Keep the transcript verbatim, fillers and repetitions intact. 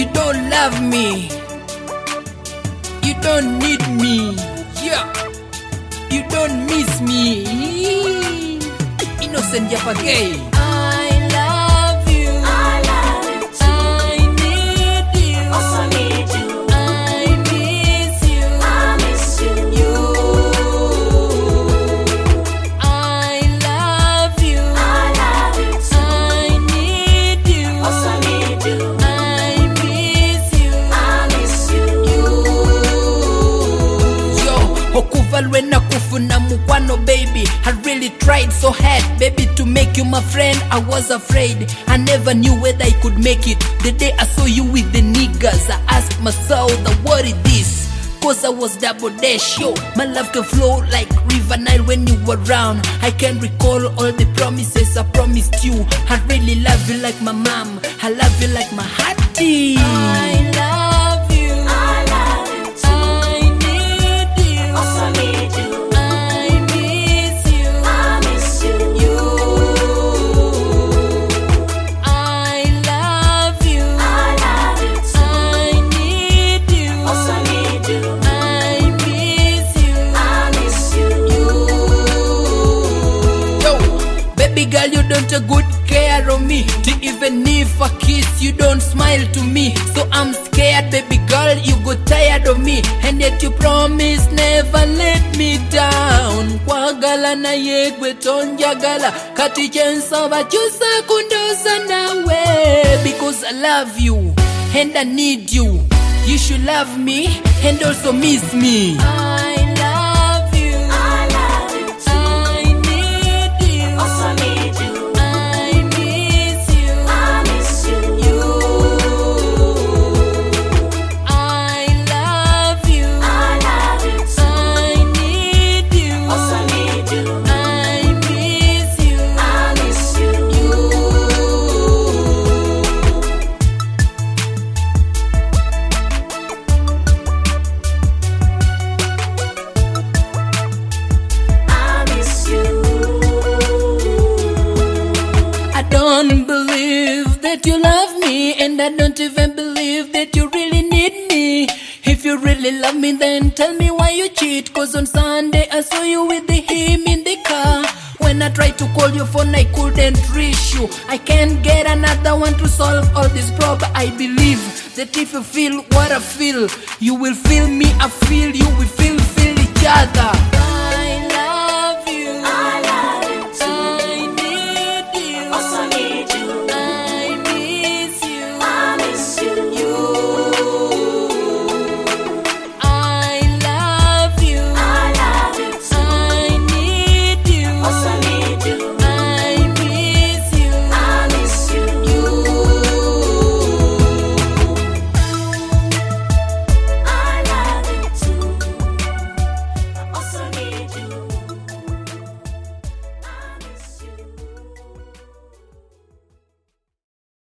You don't love me, you don't need me, yeah. You don't miss me. Innocent Yapagay. I love you, I love you too. I need you, Also need you. I miss you, I miss you. you. I love you, I love you too. I need you, Also need you. I miss you, I miss you. yo. Okuvalwe na kufuna mukwano baby. I really tried so hard baby to make you my friend. I was afraid, I never knew whether I could make it. The day I saw you with the niggas, I asked myself that what is this? Cause I was double dash, yo. My love can flow like River Nile when you were around. I can recall all the promises I promised you. I really love you like my mom, I love you like my heartie. I love you, I love you too. I need you, Also need you. I miss you, I miss you. you. I love you, I love you too. I need you, Also need you. I miss you, I miss you. yo. Baby girl, you don't take good care of me. To even if I kiss, you don't smile to me. So I'm scared, baby girl, you got tired of me. And yet you promise never let me down. Kwagala na yegwe tonjagala kati chensa bachusa kundosa nawe. Because I love you and I need you. You should love me and also miss me. I love you, I love you too. I need you, Also need you. I miss you, I miss you. you. I love you, I love you too. I need you, Also need you. I miss you, I miss you. I miss you. I don't believe that you love me, and I don't even believe that you really need me. If you really love me, then tell me why you cheat. Cause on Sunday I saw you with the him in the car. When I tried to call your phone, I couldn't reach you. I can't get another one to solve all this problem. I believe that if you feel what I feel, you will feel me, I feel you, we feel, feel each other.